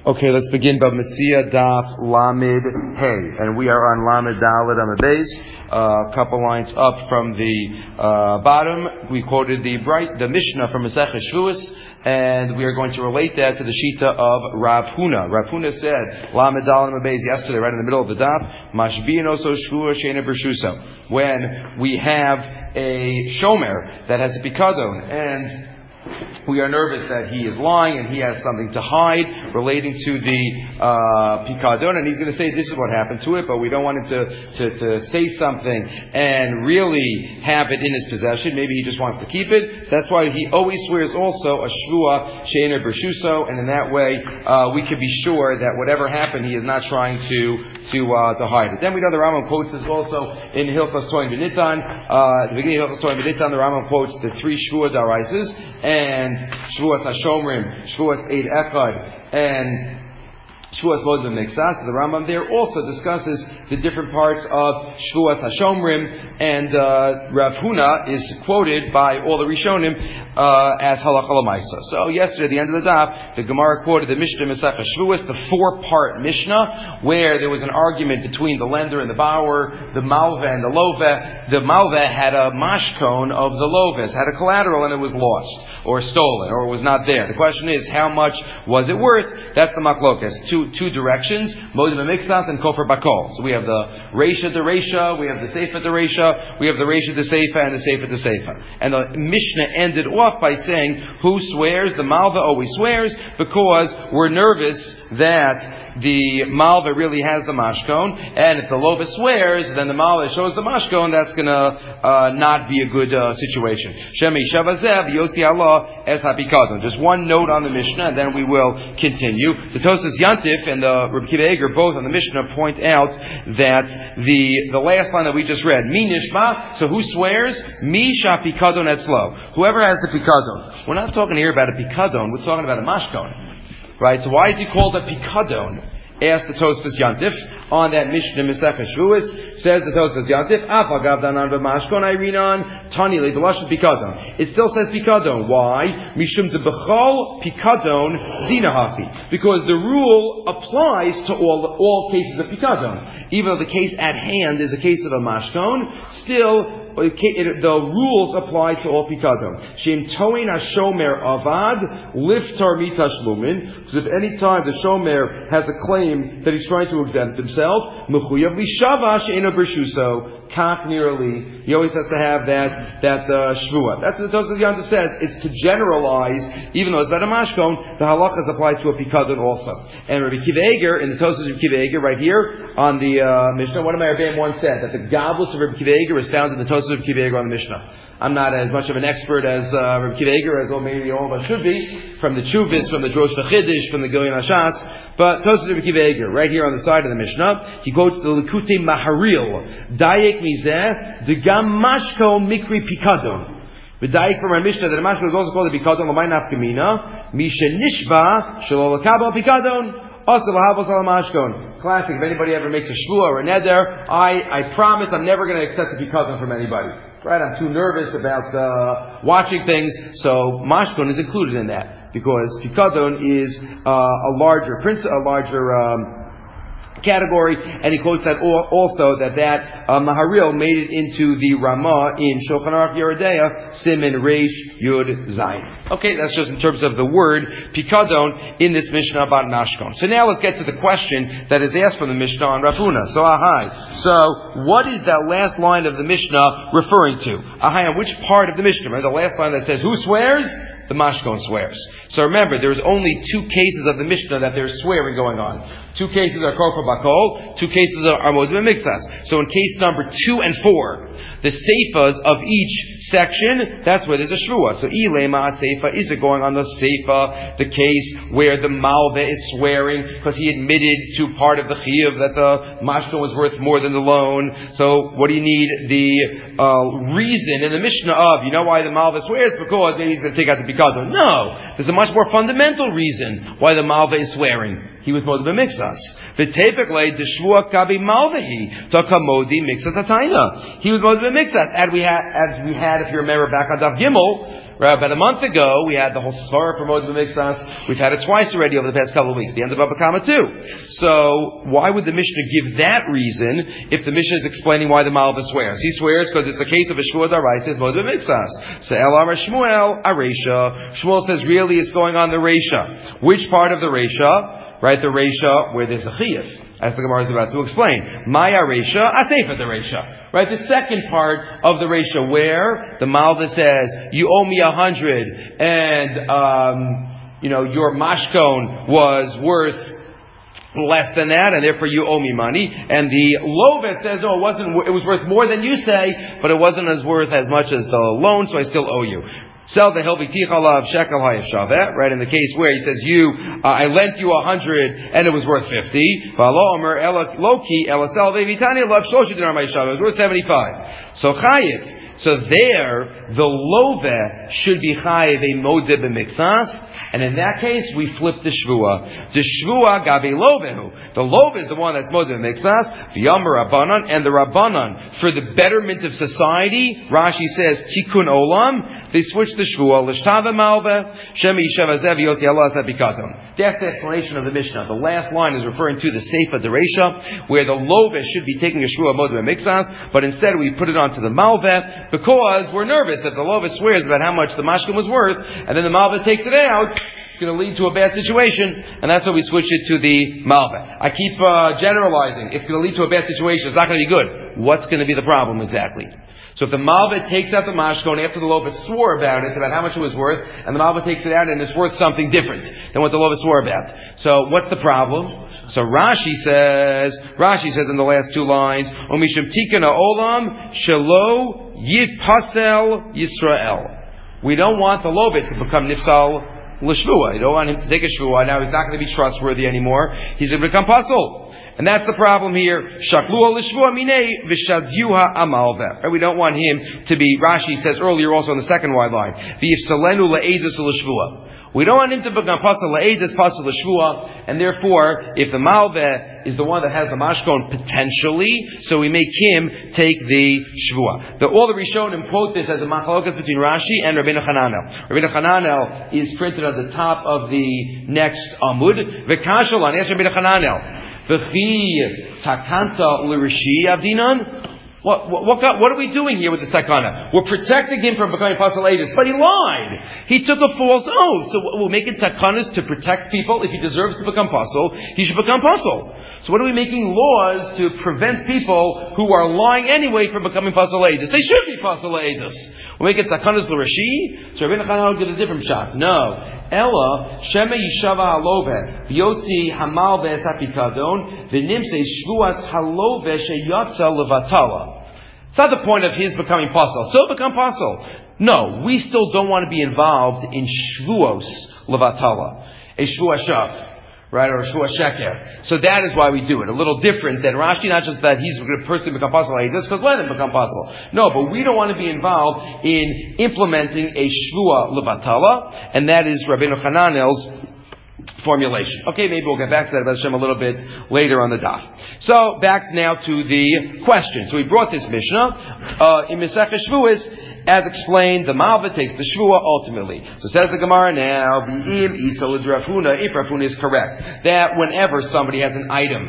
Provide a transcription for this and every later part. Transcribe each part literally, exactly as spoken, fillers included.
Okay, let's begin. Bab Metzia Daf Lamed Hey, and we are on Lamed Dalet Amud Beis. A uh, couple lines up from the uh, bottom. We quoted the bright the Mishnah from Masechah Shavuos, and we are going to relate that to the Shita of Rav Huna. Rav Huna said Lamed Dalet Amud Beis yesterday, right in the middle of the Daf. Mashbiin oso Shavuos she'ena b'rshuso. When we have a shomer that has a pikadon and we are nervous that he is lying and he has something to hide relating to the uh, pikadon, and he's going to say this is what happened to it, but we don't want him to, to, to say something and really have it in his possession. Maybe he just wants to keep it. So that's why he always swears also a shvua she'ena b'rshuso, and in that way uh, we can be sure that whatever happened, he is not trying to to uh, to hide it. Then we know the Rambam quotes this also in Hilchos Toin B'Nitan. Uh, at the beginning of Hilchos Toin B'Nitan, the Rambam quotes the three shvua daraises and Shvuas Hashomrim, Shvuas Eid Echad, and Shvuas Lod B'Miksas. The Rambam there also discusses the different parts of Shvuas Hashomrim, and uh, Rav Huna is quoted by all the Rishonim uh, as Halacha L'Maisa. So yesterday, at the end of the daf, the Gemara quoted the Mishnah Masechah Shavuos, the four-part Mishnah, where there was an argument between the lender and the borrower, the Malveh and the Loveh. The Malveh had a mashkon of the Loveh, had a collateral, and it was lost or stolen, or it was not there. The question is, how much was it worth? That's the Maklokas. Two two directions, Modim B'Miksas and Kofar Bakol. So we have the Reisha de Reisha, we have the Seifa de Reisha, we have the Reisha de Seifa, and the Seifa de Seifa. And the Mishnah ended off by saying, who swears? The Malva always swears, because we're nervous that the Malva really has the mashkon, and if the Lova swears, then the Malva shows the mashkon, that's going to uh, not be a good uh, situation. Shemi Shavazev, Yosi Allah, Es HaPikadon. Just one note on the Mishnah, and then we will continue. The Tosas Yantif and the Reb Kiva Eger, both on the Mishnah, point out that the the last line that we just read, Mi Nishma, so who swears? Mi Shapikadon Etzlo. Whoever has the Pikadon. We're not talking here about a Pikadon, we're talking about a mashkon. Right, so why is he called a pikadon? Asked the Tosfos Yantif on that Mishnah Masechah Shavuos. Says the Tosfos Yantif, Afagav danan v'mashkon ayrinan tani le b'lashon pikadon. It still says pikadon. Why? Mishum de b'chol pikadon dinahafi. Because the rule applies to all all cases of pikadon. Even though the case at hand is a case of a mashkon, still the rules apply to all pikadon. Shem toin hashomer avad liftar mitashlumin. Because if any time the shomer has a claim that he's trying to exempt himself, mechuyav lishava she'ena b'rshuso. Kach nearly, he always has to have that that uh, shvua. That's what the Tosfos Yantif says. It's to generalize, even though it's not a mashkon, the halachas apply to a pikadon also. And Rabbi Kiva Eger, in the Tosfos of Kiva Eger, right here on the uh, Mishnah, one of my Rebbeim once said that the goblet of Rabbi Kiva Eger is found in the Tosfos of Kiva Eger on the Mishnah. I'm not as much of an expert as uh, Rabbi Kiva Eger, as well maybe all of us should be, from the Chuvis, from the Drosh V'Chiddush, from the Gilyon HaShas. But Tosfos of Rabbi Kiva Eger, right here on the side of the Mishnah, he quotes the Likutei Maharil, Dayek Mizeh, Degam Mashko Mikri Pikadon. V'dayek from our Mishnah that a mashko is also called a Pikadon, L'may Nafkamina, Misha Nishba, Shelo L'Kabel Pikadon, Also L'Havos Al Mashkon. Classic, if anybody ever makes a shvua or a neder, I, I promise I'm never going to accept a Pikadon from anybody. Right, I'm too nervous about uh, watching things, so mashkon is included in that because pikadon is uh, a larger prince, a larger um, category, and he quotes that also that that uh, Maharil made it into the Ramah in Shulchan Aruch Yeridea Simin Reish Yud Zayin. Okay, that's just in terms of the word pikadon in this Mishnah about mashkon. So now let's get to the question that is asked from the Mishnah on Rav Huna. So ahai. So what is that last line of the Mishnah referring to? Ahai, on which part of the Mishnah? Right? The last line that says who swears? The mashkon swears. So remember, there's only two cases of the Mishnah that there's swearing going on. Two cases are kofar bakol, two cases are modim b'miksas. So in case number two and four, the seifas of each section, that's where there's a shvua. So ilema seifa, is it going on the seifa, the case where the malve is swearing because he admitted to part of the chiyuv that the mashkon was worth more than the loan. So what do you need the uh, reason in the Mishnah of, you know why the malve swears? Because maybe he's going to take out the pikadon. No, there's a much more fundamental reason why the malve is swearing. he was modeh b'mixas. V'tepekle the shvua kabi malvehi takamodi mixas atayna. He was modeh b'mixas, as we had, as we had, if you remember back on Daf Gimel. Right, about a month ago, we had the whole svara for modeh b'mixas. We've had it twice already over the past couple of weeks. The end of Baba Kama too. So why would the Mishnah give that reason if the Mishnah is explaining why the Malva swears? He swears because it's the case of a shvua d'oraisa is modeh b'mixas. So El Amar Shmuel Aresha. Shmuel says really it's going on the Resha. Which part of the Resha? Right, the Resha where there's a chiyuv, as the Gemara is about to explain. Maya Resha, Aseifa the Resha. Right, the second part of the Resha where the Malva says, you owe me a hundred, and, um, you know, your mashkon was worth less than that, and therefore you owe me money. And the Lovis says, no, it wasn't, it was worth more than you say, but it wasn't as worth as much as the loan, so I still owe you. Sell the helvi tichalav shekel hayashavet, right? In the case where he says, you, uh, I lent you a hundred and it was worth fifty. V'alo omer ela loki ela sell v'vitani lav shlosh dinar hayashavet. It was worth seventy-five. So chayiv. So there, the love should be chayiv a modeh b'mixas. And in that case, we flip the shvua. The shvua gabe lovehu. The love is the one that's modeh b'mixas. V'yamar rabbanan, and the rabbanan for the betterment of society. Rashi says tikkun olam. They switch the shvua l'shtava malva shemi yishav yosi Allah sapikadon. That's the explanation of the Mishnah. The last line is referring to the Seifa Dereisha, where the love should be taking a shvua modeh b'mixas, but instead we put it onto the malva because we're nervous that the love swears about how much the mashkin was worth, and then the malva takes it out. It's going to lead to a bad situation, and that's why we switched it to the malva. I keep uh, generalizing. It's going to lead to a bad situation. It's not going to be good. What's going to be the problem exactly? So if the malva takes out the mashkon after the lova swore about it, about how much it was worth, and the malva takes it out and it's worth something different than what the lova swore about. So what's the problem? So Rashi says, Rashi says in the last two lines, Umishum tikana olam shelo yitpasel Yisrael. We don't want the lova to become nifsal l'shvua. You don't want him to take a shvua. Now he's not going to be trustworthy anymore. He's going to become pasul. And that's the problem here. Shaklu l'shvua minei v'shadyuha amalva. We don't want him to be, Rashi says earlier also on the second wide line, v'yifsalenu la'edus l'shvua. We don't want him to become pasul la'edus, pasul l'shvua, and therefore, if the malva is the one that has the mashkon potentially, so we make him take the shvua. The, all the Rishonim quote this as a machlokas between Rashi and Rabbeinu Hananel. Rabbeinu Hananel is printed on the top of the next amud. V'kashalan, yes, Rabbeinu Hananel. V'chi takanta l'rishi avdinan. What, what, what, what are we doing here with the takana? We're protecting him from becoming pasul edus, but he lied. He took a false oath. So we're making takanas to protect people. If he deserves to become pasul, he should become pasul. So what are we making laws to prevent people who are lying anyway from becoming pasul edus? They should be pasul edus. We're making takanas l'rashi. So Rabbeinu Hananel did a different shot. No. Ella shema yishava halove v'yotzi hamal ve'esapikadon v'nimse shvuas halove sheyatza levatala. It's not the point of his becoming pasul. So become pasul. No, we still don't want to be involved in shvuos levatala, a shvua shav. Right, or shvua sheker. So that is why we do it. A little different than Rashi, not just that he's going to personally become pasul, just because let him become pasul. No, but we don't want to be involved in implementing a shvua levatala, and that is Rabbeinu Hananel's formulation. Okay, maybe we'll get back to that about Hashem a little bit later on the daf. So back now to the question. So we brought this Mishnah uh, in Masechah Shvuos. As explained, the malva takes the shvua ultimately. So says the Gemara now, v'im isol is Rav Huna, if Rav Huna is correct, that whenever somebody has an item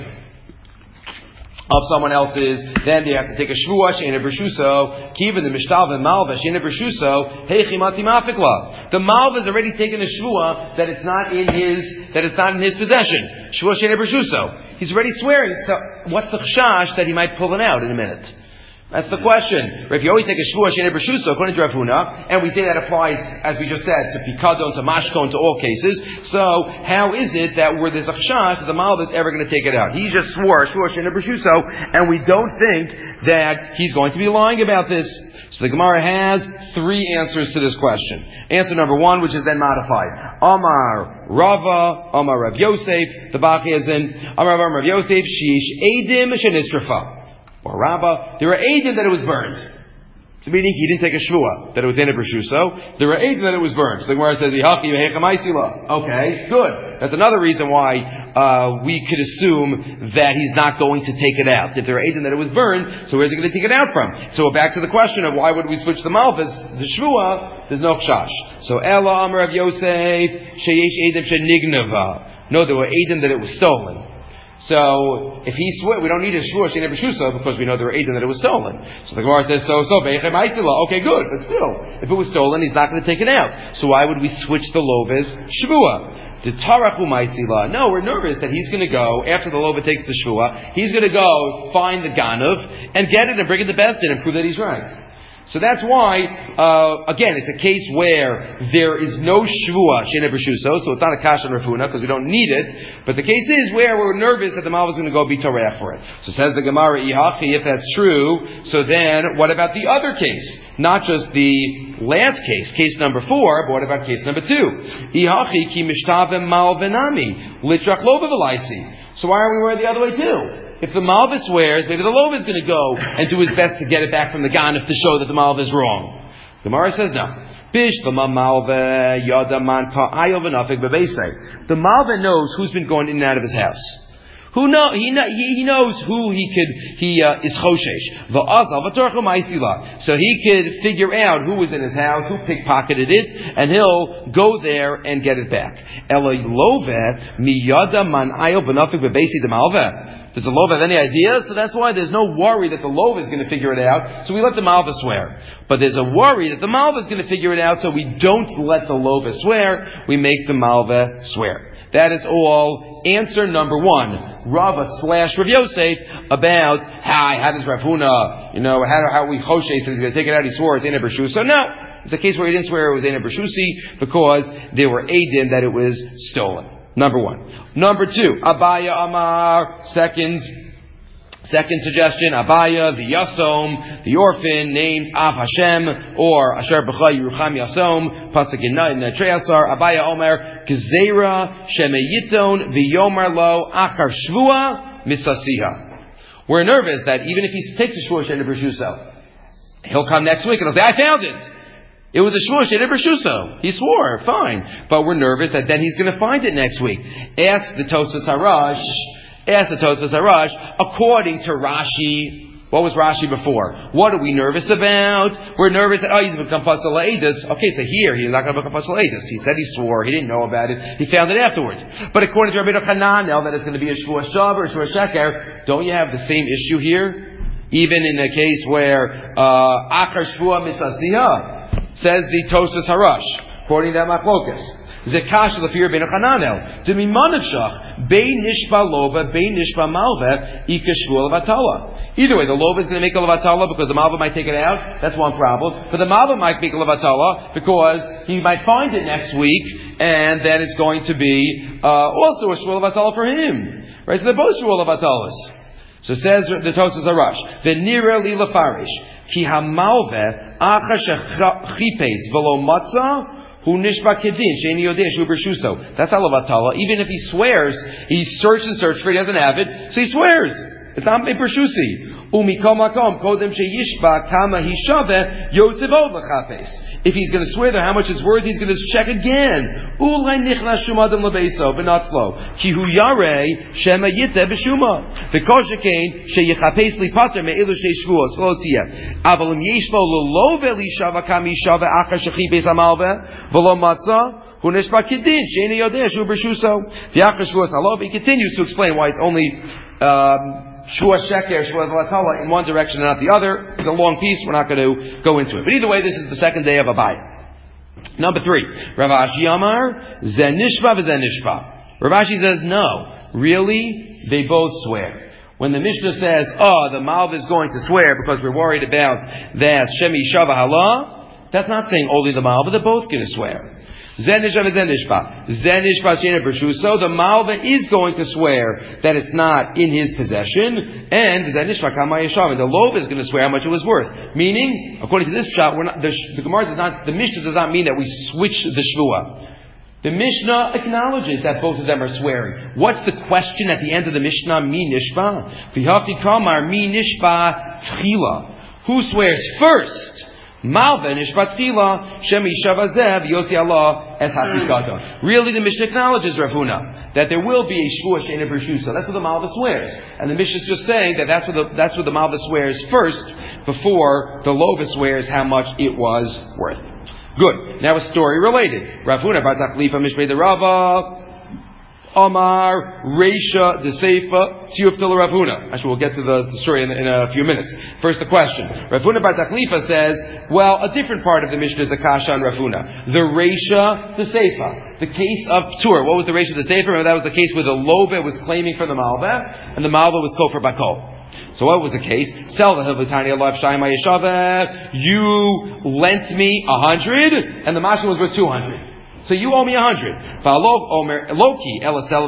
of someone else's, then they have to take a shvua, she'ena b'rshuso, kiva the mishtal v'malva, she'ena b'rshuso, heichi mati mafikla. The malva has already taken a shvua that it's not in his, that it's not in his possession. Shvua she'ena b'rshuso. He's already swearing, so what's the chashash that he might pull it out in a minute? That's the question. If you always take a shvua she'ena b'rshuso, according to Rav Huna, and we say that applies, as we just said, to pikadon, to mashkon, to all cases. So how is it that where there's a chashash that the malva is ever going to take it out? He just swore shvua she'ena b'rshuso, and we don't think that he's going to be lying about this. So the Gemara has three answers to this question. Answer number one, which is then modified. Amar Rava, Amar Rav Yosef, the Bach is in Amar Rav Yosef, Shish Edim Shenitzrafa. Or Rabbah, there are eidim that it was burned. So meaning he didn't take a shvua, that it was in a b'rshuso. There are eidim that it was burned. So the Gemara says, okay, good. That's another reason why uh, we could assume that he's not going to take it out. If there are eidim that it was burned, so where's he going to take it out from? So back to the question of why would we switch the malvas, the shvua, there's no chash. So Ela Amar of Yosef, sheyesh eidim shenignava. No, there were eidim that it was stolen. So if he swear, we don't need a shvua she'nei b'shusa because we know there were eidim that it was stolen. So the Gemara says, so so ve'echem aisila. Okay, good, but still, if it was stolen, he's not going to take it out. So why would we switch the lova's shvua? The tarachu ma'isila. No, we're nervous that he's going to go after the lova takes the shvua. He's going to go find the ganav and get it and bring it to Besdin and prove that he's right. So that's why, uh, again, it's a case where there is no shvua she'nei b'shuso, so it's not a kasha rafuna because we don't need it. But the case is where we're nervous that the malva is going to go be toreach for it. So says the Gemara, ihachi, if that's true, so then what about the other case? Not just the last case, case number four, but what about case number two? Ihachi ki mishtavim malvenami litrach lova v'laisi. So why are we worried the other way too? If the malva swears, maybe the lova is going to go and do his best to get it back from the ganif to show that the malva is wrong. The Gemara says no. The malva knows who's been going in and out of his house. Who know he know, he, he knows who he could he uh, is choshesh. So he could figure out who was in his house, who pickpocketed it, and he'll go there and get it back. Does the lova have any idea? So that's why there's no worry that the lova is going to figure it out. So we let the malva swear. But there's a worry that the malva is going to figure it out, so we don't let the lova swear. We make the malva swear. That is all answer number one. Rava slash Rav Yosef about how, how does Rav Huna, you know, how, how we choshe, so he's going to take it out, he swore it's Eina B'Shusa. So no, it's a case where he didn't swear it was Eina B'Shusi because there were eidim that it was stolen. Number one. Number two, Abaya Amar, second, second suggestion, Abaya, the Yasom, the orphan, named Av Hashem, or Asher B'cha Yerucham Yasom, Pasuk in Treyasar, Abaya Omer, Gezerah, Shemeyiton, V'yomer Lo, Achar Shvua, Mitzasiha. We're nervous that even if he takes a Shvua She'nei B'Shuso, he'll come next week and he'll say, I found it! It was a shvua she'nei b'shuso. He swore, fine. But we're nervous that then he's going to find it next week. Ask the Tosfos Harash, ask the Tosfos Harash, according to Rashi, what was Rashi before? What are we nervous about? We're nervous that, oh, he's become pasal eidus. Okay, so here, he's not going to become pasal eidus. He said he swore, he didn't know about it, he found it afterwards. But according to Rabbeinu Hananel, that it's going to be a shvua shav or a shvua sheker, don't you have the same issue here? Even in a case where, uh, achar shvua mitzasiha, says the Tosfos Harash, quoting that machlokas. Zekash l'fir ben Chananel. D'mimanavshach bein nishba lova bein nishba malva ikashvu levatala. Either way, the lova is going to make a levatala because the malva might take it out. That's one problem. But the malva might make a levatala because he might find it next week, and then it's going to be uh, also a shvu levatala for him. Right? So they're both shvu levatalas. So says the Tosfos Harash, v'nira li lefarish ki hamalve. That's halavatala. Even if he swears, he searched and searched for it, he doesn't have it, so he swears. It's not b'shusi. If he's going to swear there how much it's worth, he's going to check again. He continues to explain why it's only um, Shua Sheker, Shua Vatala in one direction and not the other. It's a long piece, we're not going to go into it. But either way, this is the second day of Abaya. Number three, Rav Ashi Amar, Zenishba v'Zenishba. Rav Ashi says, no, really, they both swear. When the Mishnah says, oh, the Malv is going to swear because we're worried about that Shemi Shava Hala, that's not saying only the Malv, but they're both going to swear. Zenishba v'Zenishba. Zenishba she'nei b'shuso. The Malva is going to swear that it's not in his possession, and Zenishba kama yeshav. And the Lova is going to swear how much it was worth. Meaning, according to this shot, we're not, the, the Gemara does not, the Mishnah does not mean that we switch the shvua. The Mishnah acknowledges that both of them are swearing. What's the question at the end of the Mishnah? Mi nishba. V'haki kamar mi nishba tchila. Who swears first? Malva nishbatchila shemi shavazev yosi Allah es hatikata. Really, the Mishnah acknowledges Rav Huna that there will be a shvua she'ena b'rshusa. That's what the Malva swears, and the Mishnah is just saying that that's what the that's what the Malva swears first before the Lova swears how much it was worth. Good. Now a story related. Rav Huna bar Taklifa mishmei the Rava. Omar, Reisha, the Seifa, Tziyuf Tila Rav Huna. Actually, we'll get to the, the story in, in a few minutes. First, the question. Rav Huna bar Taklifa says, well, a different part of the Mishnah is Akasha on Rav Huna. The Reisha, the Seifa. The case of Tur. What was the Reisha, the Seifa? Remember, that was the case where the Lova was claiming for the Malva, and the Malva was Kofar Bakol. So what was the case? Sell the Hilvatani Allah Shaima Yeshaveh. You lent me a hundred, and the Mashal was worth two hundred. So you owe me a hundred. Loki,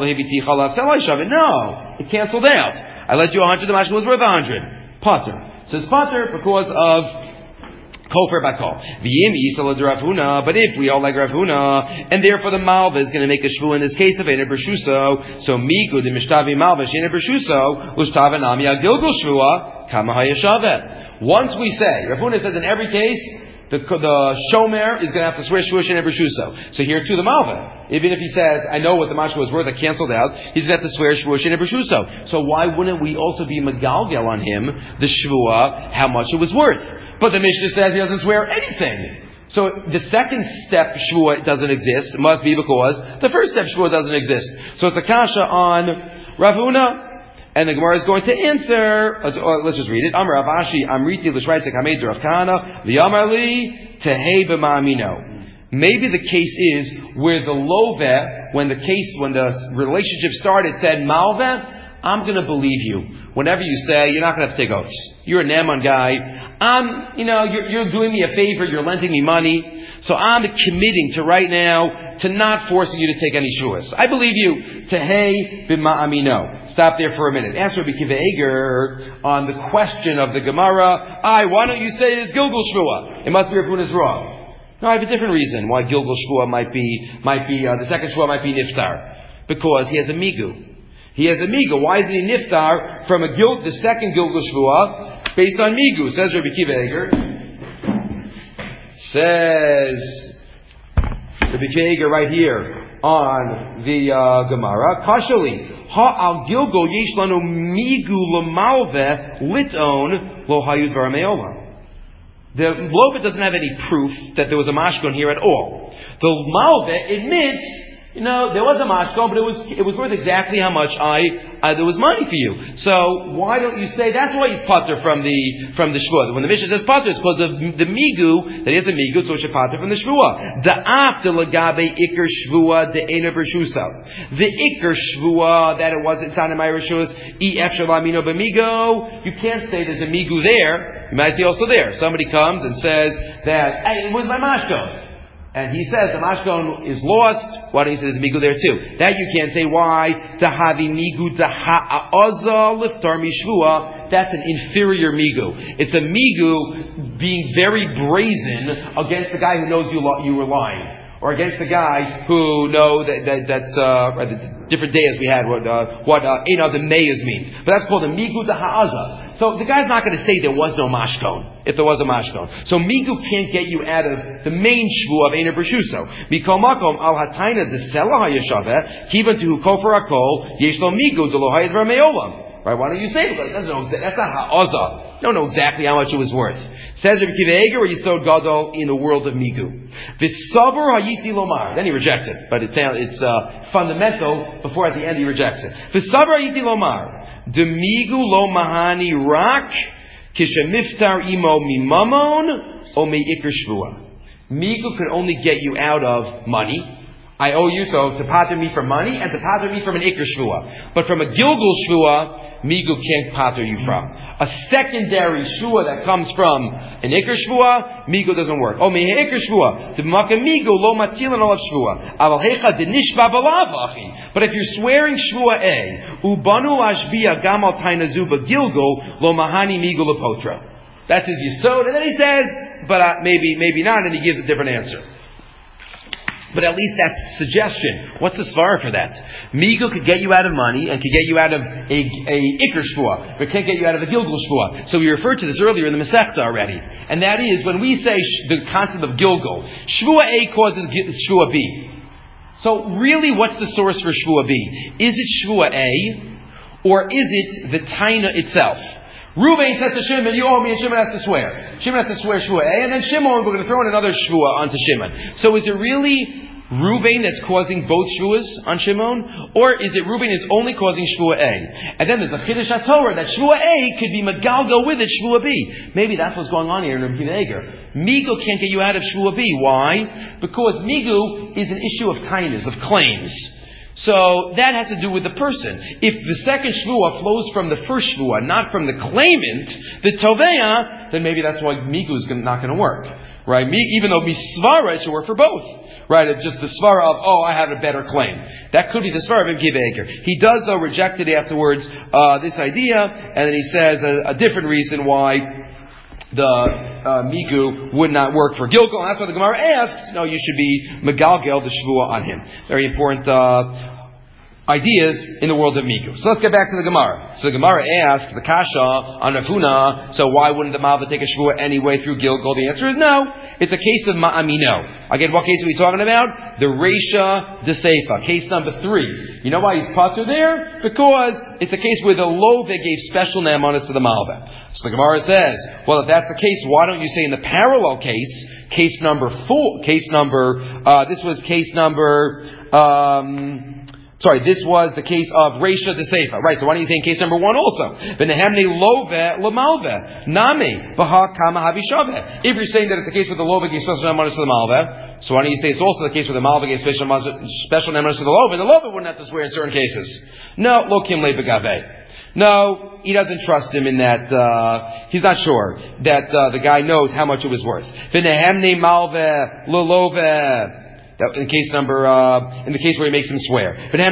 no, it canceled out. I lent you a hundred, the mashkin was worth a hundred. Potter. Says Potter because of Kofer Bakol. But if we all like Rav Huna, and therefore the Malva is going to make a shvu in this case of Ener Bershuso, so Migu the Mishtavi Malva Shener Bershuso, Lushtava Nami Agilgul Shvua, Kama Hayashaveh. Once we say, Rav Huna says in every case, The, the shomer is going to have to swear shvuah she'ena b'rshuso. So here too the malva, even if he says, I know what the mashka was worth, I canceled out, he's going to have to swear shvuah she'ena b'rshuso. So why wouldn't we also be megalgel on him, the shvuah, how much it was worth? But the Mishnah says he doesn't swear anything. So the second step shvuah doesn't exist, it must be because the first step shvuah doesn't exist. So it's a kasha on Rav Huna. And the Gemara is going to answer. Let's, let's just read it. Amar Avashi Amriti l'shvaitzek hameid Rav Kahana li'amar li tehei b'ma'amino. Maybe the case is where the love, when the case, when the relationship started, said Malva, I'm going to believe you. Whenever you say you're not going to have to take oaths, you're a Naaman guy. I'm, you know, you're, you're doing me a favor. You're lending me money. So I'm committing to right now to not forcing you to take any shuas. I believe you. Tehei b'ma'amino. Stop there for a minute. Answer Rabbi Akiva Eiger on the question of the Gemara. I, why don't you say it is Gilgul Shvua? It must be Rav Huna's wrong. No, I have a different reason why Gilgul Shvua might be, might be, uh, the second Shvua might be Niftar. Because he has a Migu. He has a Migu. Why is he Niftar from a Gil, the second Gilgul Shvua based on Migu? Says Rabbi Akiva Eiger. Says the B'Keiger right here on the uh, Gemara, Kashali ha al Gilgul yesh lanu migu l'malve liton lo hayud v'rameola. The Lova doesn't have any proof that there was a mashkon here at all. The Malve admits, you know, there was a mashkon, but it was it was worth exactly how much I uh, there was money for you. So why don't you say that's why he's pater from the from the shvua? When the Mishnah says pater, it's because of the migu that he has a migu, so it's a pater from the shvua. The after lagabe ikar shvua de ena bershusa. The ikar shvua that it wasn't on my rishus e f shalamino b'migo. You can't say there's a migu there. You might say also there. Somebody comes and says that hey, it was my mashkon. And he says the mashkon is lost. Why don't you say there's a migu there too? That you can't say. Why? Tahavi migu taha'aza liftar mishvua. That's an inferior migu. It's a migu being very brazen against the guy who knows you you were lying, or against the guy who know that, that that's uh, the different day as we had what uh, what uh, you know the mayas means. But that's called a migu taha'aza. So the guy's not going to say there was no mashkon, if there was a mashkon. So migu can't get you out of the main shvu of Einer Bershuso. Mikol makom al hataina de selah hayashaveh kivan to kofer akol yesh lo migu de lo hayad v'meolam. Right? Why don't you say it? That's not that's not ha'aza. You don't know exactly how much it was worth. Says Rabbi Akiva Eiger, or Yisod Gadol in the world of migu. V'savar hayiti lomar. Then he rejects it, but it's it's uh, fundamental. Before at the end he rejects it. V'savar hayiti lomar. Demigu lo mahani rak kishemiftar imo mimamon o meikar shvua. Migu can only get you out of money. I owe you, so to pater me from money and to pater me from an ikar shvua. But from a gilgul shvua, migu can't pater you from. A secondary shvua that comes from an ikar shvua, migu doesn't work. Oh, mehe ikar shvua. T'maka migu lo matilan olav shvua. Aval hecha denishba balav achi. But if you're swearing shvua A, ubanu ashbia gamal tainazuba gilgul lo mahani migu lepotra. That's his yisod. And then he says, but uh, maybe, maybe not, and he gives a different answer. But at least that's suggestion. What's the svara for that? Migu could get you out of money and could get you out of a, a ikr shvua, but can't get you out of a gilgul shvua. So we referred to this earlier in the Masechta already. And that is, when we say sh- the concept of gilgul, shvua A causes shvua B. So really, what's the source for shvua B? Is it shvua A, or is it the taina itself? Reuben said to Shimon, you owe me, and Shimon has to swear. Shimon has to swear shvua A, and then Shimon, we're going to throw in another shvua onto Shimon. So is it really Reuben that's causing both shvuas on Shimon? Or is it Reuben is only causing shvua A? And then there's a Chiddush HaTorah that shvua A could be megalgal with it shvua B. Maybe that's what's going on here in Rabbi Eger. Migu can't get you out of shvua B. Why? Because Migu is an issue of tainas, of claims. So that has to do with the person. If the second shvua flows from the first shvua, not from the claimant, the toveya, then maybe that's why Migu is not going to work. Right? Even though misvara, it should work for both. Right? It's just the svara of, oh, I have a better claim. That could be the svara of Ibn Eger. He does, though, reject it afterwards, uh, this idea, and then he says a, a different reason why the uh, migu would not work for Gilgal, and that's why the Gemara asks, no, you should be megalgel, the shvua on him. Very important uh, ideas in the world of migu. So let's get back to the Gemara. So the Gemara asks the kasha on Rav Huna, so why wouldn't the Malva take a shvua anyway through Gilgal? The answer is no. It's a case of ma'amino. Again, what case are we talking about? The Reisha de Seifa, case number three. You know why he's patur there? Because it's a case where the Love gave special namanis to the Malva. So the Gemara says, well, if that's the case, why don't you say in the parallel case, case number four, case number, uh, this was case number, um, Sorry, this was the case of Reisha de Seifa. Right, so why don't you say in case number one also? V'nehemne love l'malve. Nami. B'ha kama havishave. If you're saying that it's the case with the love gave special nemanis to the malve, so why don't you say it's also the case with the malve gave special special nemanis to the love, and the love wouldn't have to swear in certain cases. No, lo kim le begave. No, he doesn't trust him in that, uh, he's not sure that uh, the guy knows how much it was worth. V'nehemne malve l'love. That in case number, uh, in the case where he makes him swear.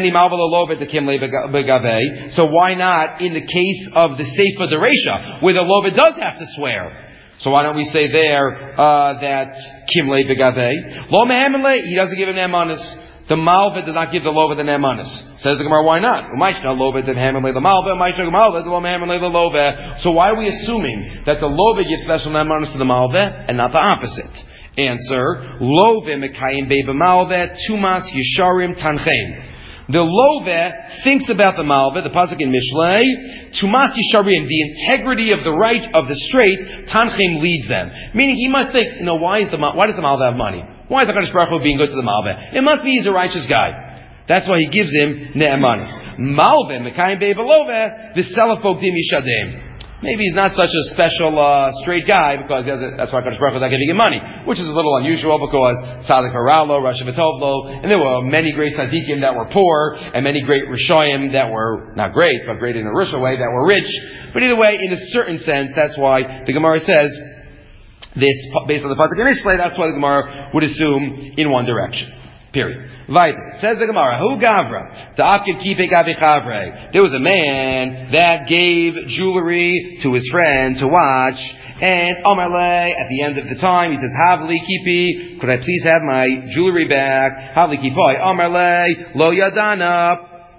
So why not in the case of the Seifa Dereisha, where the Lova does have to swear? So why don't we say there, uh, that Kimle Begave? Lo Mehamele, he doesn't give him Nemanis. The Malva does not give the Lova the Nemanis. Says the Gemara, why not? So why are we assuming that the Lova gives special Nemanis to the Malva and not the opposite? Answer, Love Mekayim Be B'Malveh Tumas Yesharim Tanchem. The Love thinks about the Malveh, the pasuk in Mishlei, Tumas Yesharim, the integrity of the right of the straight, Tanchem leads them. Meaning he must think, you know, why is the why does the Malveh have money? Why is HaKadosh Baruch Hu being good to the Malveh? It must be he's a righteous guy. That's why he gives him Ne'emanis. Malveh Mekayim Be B'Loveh V'Selaf Bogdim Yishadem. Maybe he's not such a special, uh, straight guy, because that's why HaKadosh Baruch Hu is not giving him money, which is a little unusual, because Tzadik Haralo, Rasha V'Tovlo, and there were many great Tzadikim that were poor, and many great Rishoyim that were, not great, but great in a Risha way, that were rich. But either way, in a certain sense, that's why the Gemara says, this, based on the pasuk in Mishlei, that's why the Gemara would assume in one direction. Period. Vayda. Says the Gemara, Hu Gavra, Ta'apkin Kipe Gavi Chavre. There was a man that gave jewelry to his friend to watch, and Amarle, at the end of the time, he says, Havli Kipi, could I please have my jewelry back? Havli Kipoi, Amarle, Lo Yadana,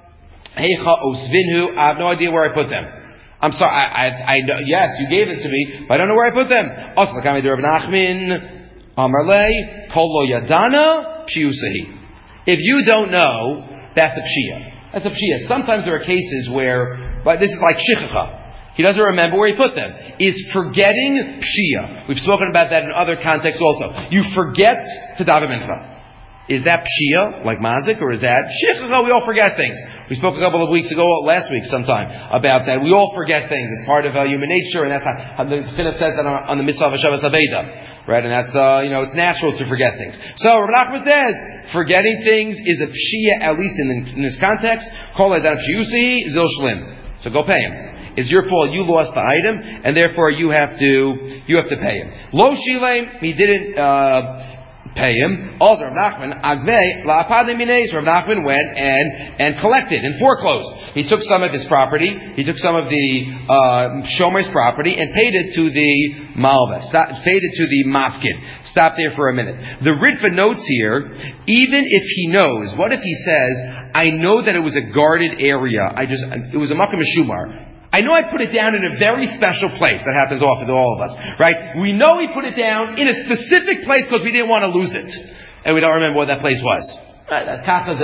Heicha Osvinhu, I have no idea where I put them. I'm sorry, I, I, I know, yes, you gave it to me, but I don't know where I put them. Oslakami de Rav Nachman, Amarle, Kol Lo Yadana, Pshiusahi. If you don't know, that's a pshia. That's a pshia. Sometimes there are cases where, but this is like shichacha. He doesn't remember where he put them. Is forgetting pshia. We've spoken about that in other contexts also. You forget to daven mincha. Is that pshia, like mazik, or is that shichacha? We all forget things. We spoke a couple of weeks ago, last week sometime, about that. We all forget things. It's part of uh, human nature, and that's how, how the Chinuch says that on, on the mitzvah of Shabbos Aveda. Right, and that's, uh, you know, it's natural to forget things. So, Rav Nachman says, forgetting things is a pshia, at least in, in this context. Kol edan pshiusi zil shlim. So go pay him. It's your fault, you lost the item, and therefore you have to, you have to pay him. Lo shilem, he didn't, uh, pay him. Also, Rav Nachman, Agvei, La'apad Minez, Rav Nachman went and, and collected and foreclosed. He took some of his property, he took some of the, uh, Shomer's property and paid it to the Malva, Stop, paid it to the Mafkid. Stop there for a minute. The Ritva notes here, even if he knows, what if he says, I know that it was a guarded area, I just, it was a Makam Shumar. I know I put it down in a very special place. That happens often to all of us, right? We know we put it down in a specific place because we didn't want to lose it. And we don't remember what that place was. That's,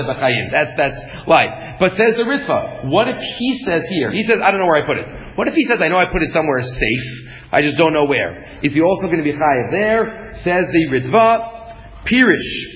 that's life. But says the Ritva, what if he says here, he says, I don't know where I put it. What if he says, I know I put it somewhere safe, I just don't know where? Is he also going to be chayav there? Says the Ritva, Pirish.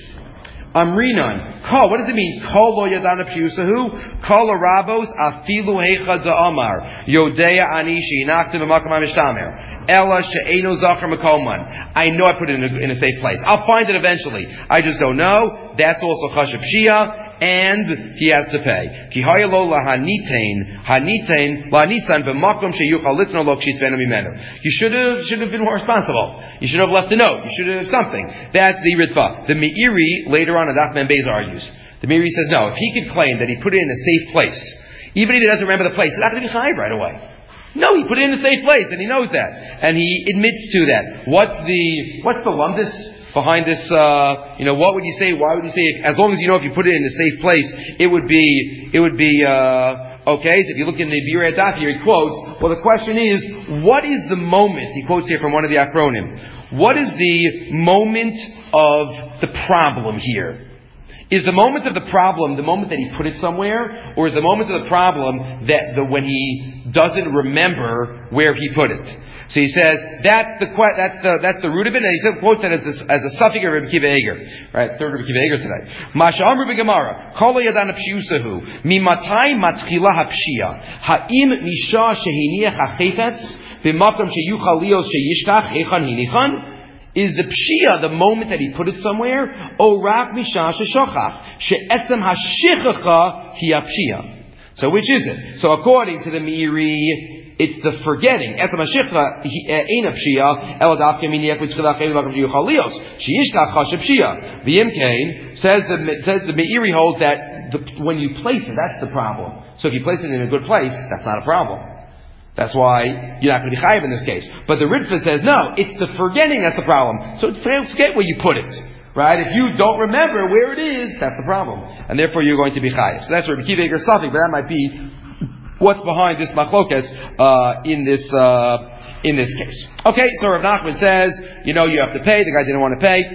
Amrinan. Kol, what does it mean? Kol lo yadana pshiusahu. Kol arabos afilu heicha da'amar. Yodea ani she'inachtem b'makam ha'mishtamer. Ela she'eno zachar makoman. I know I put it in a, in a safe place. I'll find it eventually. I just don't know. That's also chashav shia. And he has to pay. Ki hayalo lahanitain, hanitain lanisan b'makom sheyuchal litzno lo kshitzvenu mimenu. You should have should have been more responsible. You should have left a note. You should have something. That's the Ritva. The Meiri later on at Daf Mem Beis argues. The Meiri says no. If he could claim that he put it in a safe place, even if he doesn't remember the place, he's not going to be chayiv right away. No, he put it in a safe place, and he knows that, and he admits to that. What's the what's the lumdus behind this, uh, you know, what would you say? Why would you say? As long as you know if you put it in a safe place, it would be, it would be, uh, okay. So if you look in the Birei Daf here, he quotes, well, the question is, what is the moment? He quotes here from one of the Achronim. What is the moment of the problem here? Is the moment of the problem the moment that he put it somewhere, or is the moment of the problem that the, when he doesn't remember where he put it? So he says that's the that's the that's the root of it, and he said quotes that as a, as a suffix of Rebbe Kiva Eger, right? Third Rebbe Kiva Eger today. Masha Amru b'Gemara Kol Yadan Pshiusahu Mimatai Matchila Hapshia Ha'im Misha Shehiniach Hachefetz B'Makom Sheyuchal Lios Sheyishkach Hechan Hinichan. Is the pshia the moment that he put it somewhere, or rak misha sheshochach she'etzem hashichacha hi pshia? So which is it? So according to the Meiri, it's the forgetting. Etzem hashichacha ein pshia el dafke miniach mitzchilach ein makom sheyuchal lios sheyishkach ha pshia. The Imkain says the says the Meiri holds that the, when you place it, that's the problem. So if you place it in a good place, that's not a problem. That's why you're not going to be chayiv in this case. But the Ritva says, no, it's the forgetting that's the problem. So forget where you put it. Right? If you don't remember where it is, that's the problem. And therefore you're going to be chayiv. So that's Rebbe Kiva Eger Safik, but that might be what's behind this machlokes, uh, in this, uh, in this case. Okay, so Rav Nachman says, you know, you have to pay. The guy didn't want to pay.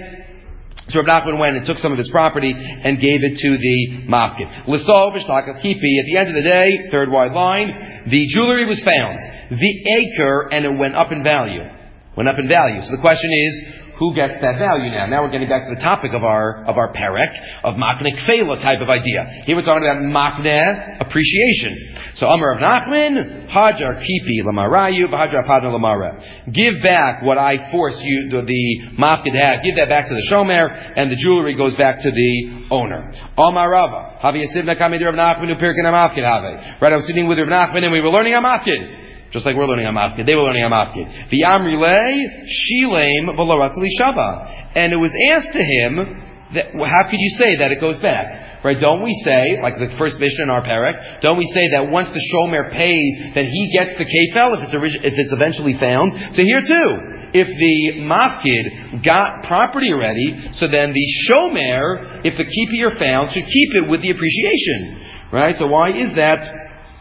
So Rav Nachman went and took some of his property and gave it to the mafkid. L'sov v'shtakas kipi. At the end of the day, third wide line, the jewelry was found, the acre, and it went up in value. Went up in value. So the question is, who gets that value now? Now we're getting back to the topic of our of our perek, of makne kfela type of idea. Here we're talking about makne appreciation. So Amar of Nachman, hajar kipi lamarayu, v'hajar padna lamara. Give back what I force you, the, the mafkid to have. Give that back to the shomer, and the jewelry goes back to the owner. Amar Rava, havi yasivna kamid Rav Nachman upirkin amafkid have. Right, I was sitting with Rav Nachman and we were learning amafkid. Just like we're learning Amafkid. They were learning Amafkid. V'yamri lei shilem v'loratzli shava. And it was asked to him, that, how could you say that it goes back? Right? Don't we say, like the first mission in our parak, don't we say that once the shomer pays, then he gets the kefel if it's, orig- if it's eventually found? So here too, if the mafkid got property already, so then the shomer, if the keeper found, should keep it with the appreciation. Right? So why is that?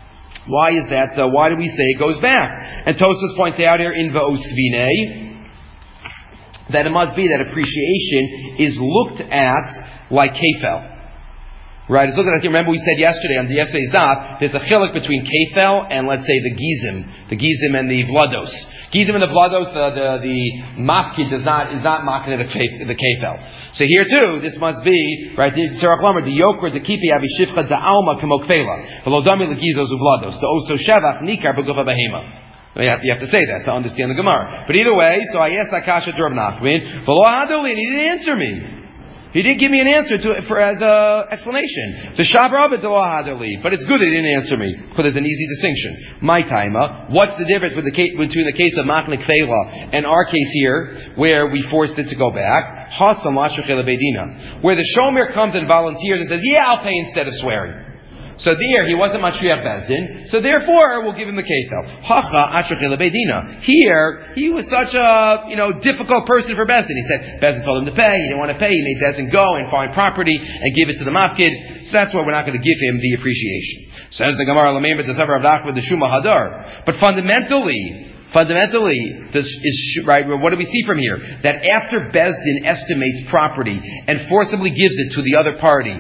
Why is that? Uh, why do we say it goes back? And Tosfos points out here in Va'osvine that it must be that appreciation is looked at like kefel. Right? It's looked at, remember we said yesterday on the yesterday's daf, there's a chiluk between kefel and let's say the gizim, the gizim and the vlados. Gizim and the vlados, the the, the mafkid does not is not makin the the kefel. So here too, this must be right. The Sarah Plummer, the yoker, the kipi avishivcha the alma kamokfela, velodami legizos uvlados, the oso shevach nikar begufa behema. You have, you have to say that to understand the Gemara. But either way, so I asked that kasha to Rav Nachman, v'lo hadoli, and he didn't answer me. He didn't give me an answer to it for as a explanation. The Shabra Hadarli, but it's good that he didn't answer me because there's an easy distinction. My timer. What's the difference with the case, between the case of Machnik Fela and our case here, where we forced it to go back? Hasam Lashachel Beidina, where the Shomer comes and volunteers and says, "Yeah, I'll pay instead of swearing." So there, he wasn't Mashriach Bezdin, so therefore, we'll give him the ketel. Hacha Ashachel Beidina. Here, he was such a, you know, difficult person for Bezdin. He said, Bezdin told him to pay, he didn't want to pay, he made Bezdin go and find property and give it to the mafkid, so that's why we're not going to give him the appreciation. Says the Gemara, Lameim B'Tesavar Avdach with the Shuma Hadar. But fundamentally, Fundamentally, this is right. What do we see from here? That after Bezdin estimates property and forcibly gives it to the other party,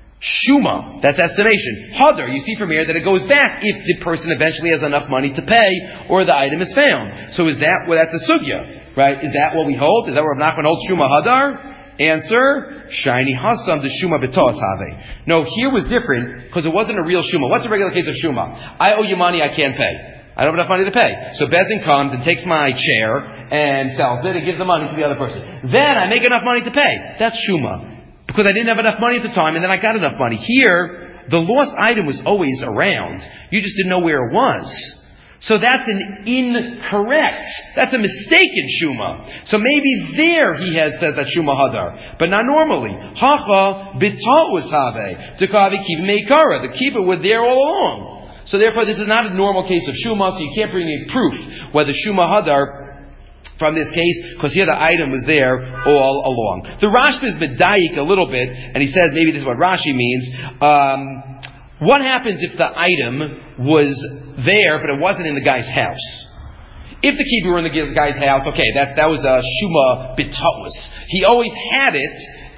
Shuma, that's estimation. Hadar, you see from here that it goes back if the person eventually has enough money to pay or the item is found. So is that, well, that's a sugya, right? Is that what we hold? Is that where Rav Nachman holds Shuma Hadar? Answer, Shiny Hasam, the Shuma B'tos Have. No, here was different because it wasn't a real Shuma. What's a regular case of Shuma? I owe you money, I can't pay. I don't have enough money to pay. So Bezin comes and takes my chair and sells it and gives the money to the other person. Then I make enough money to pay. That's Shuma. Because I didn't have enough money at the time and then I got enough money. Here, the lost item was always around. You just didn't know where it was. So that's an incorrect, that's a mistaken Shuma. So maybe there he has said that Shuma Hadar. But not normally. Hacha b'ta'us have. Tekavi kiv meikara. The keeper was there all along. So therefore, this is not a normal case of Shuma, so you can't bring any proof whether Shuma Hadar from this case, because here the item was there all along. The Rashba is medayik a little bit, and he says maybe this is what Rashi means. Um, what happens if the item was there, but it wasn't in the guy's house? If the keeper were in the guy's house, okay, that, that was a Shuma B'ta'us. He always had it,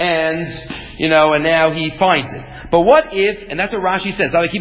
and, you know, and now he finds it. But what if, and that's what Rashi says, I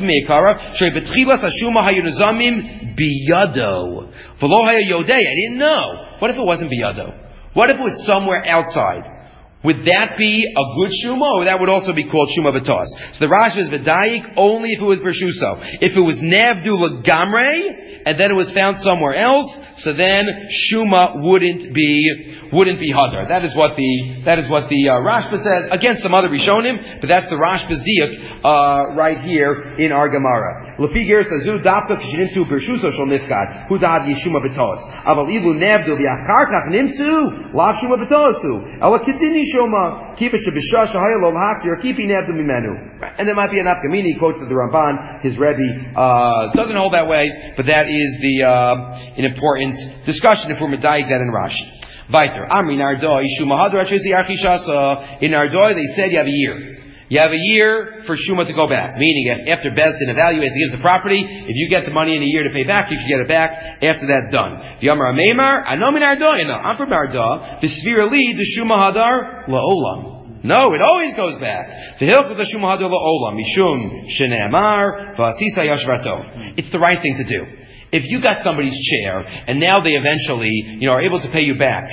didn't know. What if it wasn't biyado? What if it was somewhere outside? Would that be a good shuma, or that would also be called shuma b'tos? So the Rashi is v'dayik only if it was bershuso. If it was navdu legamre, and then it was found somewhere else, so then shuma wouldn't be wouldn't be hadar. That is what the that is what the uh, Rashba says against some other Rishonim, but that's the Rashba's diuk uh, right here in our Gemara. Lefi gersa zu dafka k'shinimsu bershuso shel nifkad hu da'ad yishuma b'tos. Aval ilu navdu v'achar kach nimsu lav shuma b'tosu. Ela kedini shoma keep it shebisha shahayel ol haks you're keeping navdu mimenu. And there might be an afkamini. He quotes the Ramban. His Rebbe uh, doesn't hold that way, but that is the uh, an important discussion if we're medayik that in Rashi. Weiter. Amri Nardoi, Shuma Hadar Atrezi Archishasa. In Nardoi, they said you have a year. You have a year for Shuma to go back. Meaning, after Bezdin evaluates and gives the property, if you get the money in a year to pay back, you can get it back. After that, done. The Amar Ameimar, Anomi Nardoi, no, I'm from Nardah. The Svira Li, the Shuma Hadar, La'olam. No, it always goes back. The Hilchos of Shuma Hadar La'olam. Mishum Shene'amar, V'asisa Yashvatov. It's the right thing to do. If you got somebody's chair, and now they eventually, you know, are able to pay you back,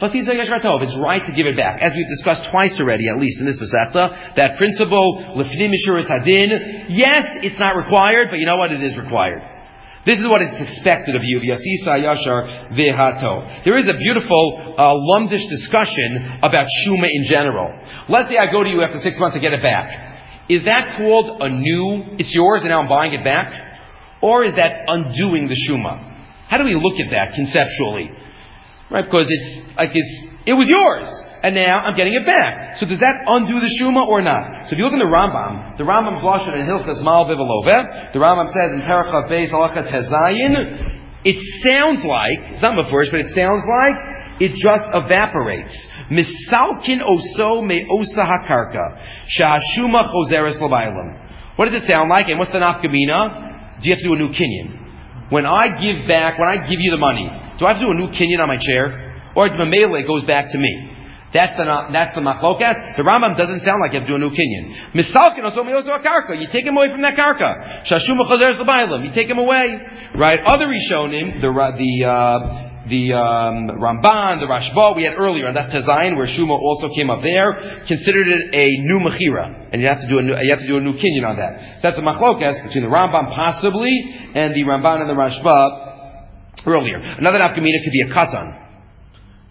it's right to give it back. As we've discussed twice already, at least in this Masechta, that principle, Lefnim Mishuris Hadin, yes, it's not required, but you know what? It is required. This is what is expected of you. Yasisa Yashar Vehato. There is a beautiful uh, lumdish discussion about Shuma in general. Let's say I go to you after six months to get it back. Is that called a new, it's yours and now I'm buying it back? Or is that undoing the Shuma? How do we look at that conceptually? Right, because it's like it's it was yours, and now I'm getting it back. So does that undo the Shuma or not? So if you look in the Rambam, the Rambam's lashon in Hilchas Mal Viveloveh, the Rambam says in Parachav Beis Halacha Tezayin, it sounds like, it's not mafurish, but it sounds like it just evaporates. Misalkin oso me osa hakarka, shahashuma chozeres l'baylam. What does it sound like? And what's the nafkamina? Do you have to do a new kinyan? When I give back, when I give you the money, do I have to do a new kinyan on my chair? Or the mamele goes back to me? That's the that's the machlokas. The Rambam doesn't sound like you have to do a new kinyan. Misalkin oso meoso karka. You take him away from that karka. Shashuma chazeres l'baylam. You take him away. Right? Other Rishonim, the the uh, the um, Ramban, the Rashba we had earlier on that Tazayin where Shuma also came up there, considered it a new mechira, and you have to do a new, you have to do a new kinyan on that. So that's a machlokas between the Rambam possibly and the Ramban and the Rashba earlier. Another nafkamina could be a katan.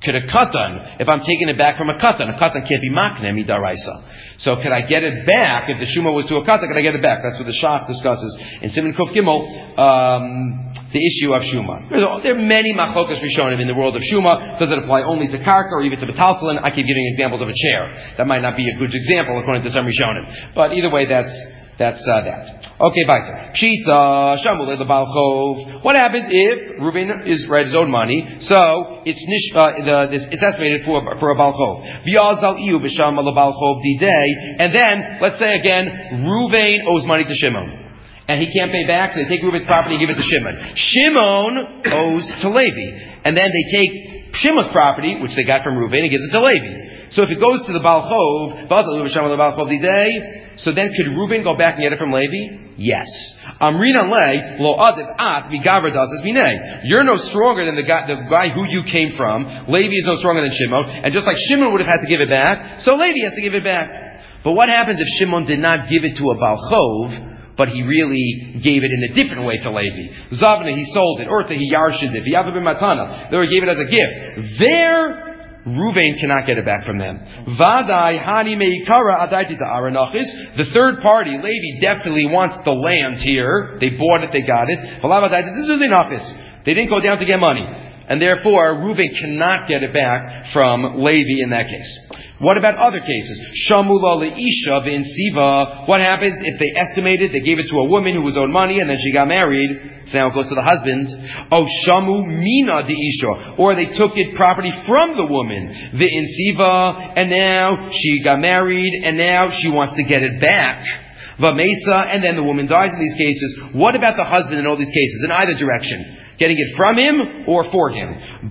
Could a katan, if I'm taking it back from a katan, a katan can't be makne midaraisa. So could I get it back if the shuma was to a katan? Could I get it back? That's what the Shach discusses in Siman Kuf Gimel. Um, the issue of shuma. There are many machlokas rishonim in the world of shuma. Does it apply only to karka or even to metaltalin? I keep giving examples of a chair. That might not be a good example according to some rishonim. But either way, that's That's uh, that. Okay, Baita. Pshita, Shamule the Balchov. What happens if Reuven is right his own money? So it's nish, uh, the, it's estimated for for a Balchov. V'yazal iu v'shama le Balchov didei. And then let's say again, Reuven owes money to Shimon, and he can't pay back, so they take Reuven's property and give it to Shimon. Shimon owes to Levi, and then they take Shimon's property, which they got from Reuven, and gives it to Levi. So if it goes to the Balchov, v'yazal iu v'shama le Balchov didei. So then, could Reuben go back and get it from Levi? Yes. Amrinan le lo adiv at v'gavra dasas minei. You're no stronger than the guy, the guy who you came from. Levi is no stronger than Shimon, and just like Shimon would have had to give it back, so Levi has to give it back. But what happens if Shimon did not give it to a Balchov, but he really gave it in a different way to Levi? Zavna, he sold it, or to he yarshed it, v'yavav b'matana, or he gave it as a gift. There, Reuven cannot get it back from them. Vadai hani meikara adaiti ta'aranachis. The third party, Levi, definitely wants the land here. They bought it, they got it. This is enough. They didn't go down to get money, and therefore Reuven cannot get it back from Levi in that case. What about other cases? Shamula leisha v'insiva. What happens if they estimated, they gave it to a woman who was owed money, and then she got married? So now it goes to the husband. Oh, shamu mina deisha. Or they took it property from the woman. V'insiva, and now she got married, and now she wants to get it back. V'mesa, and then the woman dies in these cases. What about the husband in all these cases? In either direction. Getting it from him or for him.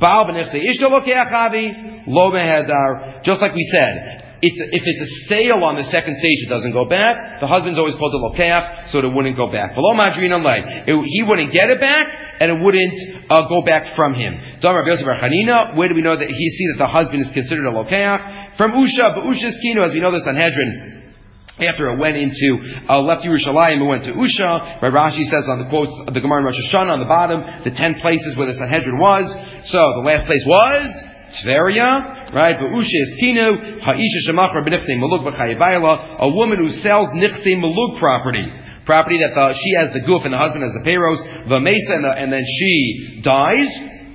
Just like we said, it's, if it's a sale on the second stage, it doesn't go back. The husband's always called a lokeach, so it wouldn't go back. He wouldn't get it back, and it wouldn't uh, go back from him. Where do we know that he see that the husband is considered a lokeach? From Usha, but Usha's kino, as we know the Sanhedrin, after it went into, uh, left Yerushalayim, it went to Usha. Right, Rashi says on the quotes of the Gemara in Rosh Hashanah on the bottom, the ten places where the Sanhedrin was. So the last place was Tveria, right? But Usha is Kinu, Ha'isha Shemachar B'nifnei Maluk B'chayibayla, a woman who sells Nifnei Maluk property. Property that the, she has the goof and the husband has the payros, V'mesa, and, the, and then she dies.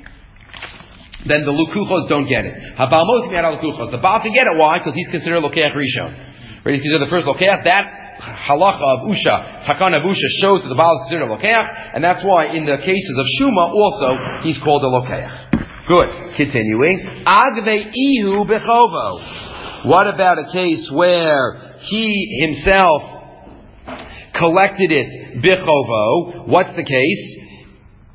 Then the Lukuchos don't get it. Habal Mosim Yad Lukuchos. The Baal can get it. Why? Because he's considered Lokeach Rishon. Right, he's considered the first Lokeach. That halacha of Usha, Takan of Usha, shows that the Baal is considered a Lokeach, and that's why in the cases of Shuma also he's called a Lokeach. Good. Continuing. Agve Ihu Bechovo. What about a case where he himself collected it Bechovo? What's the case?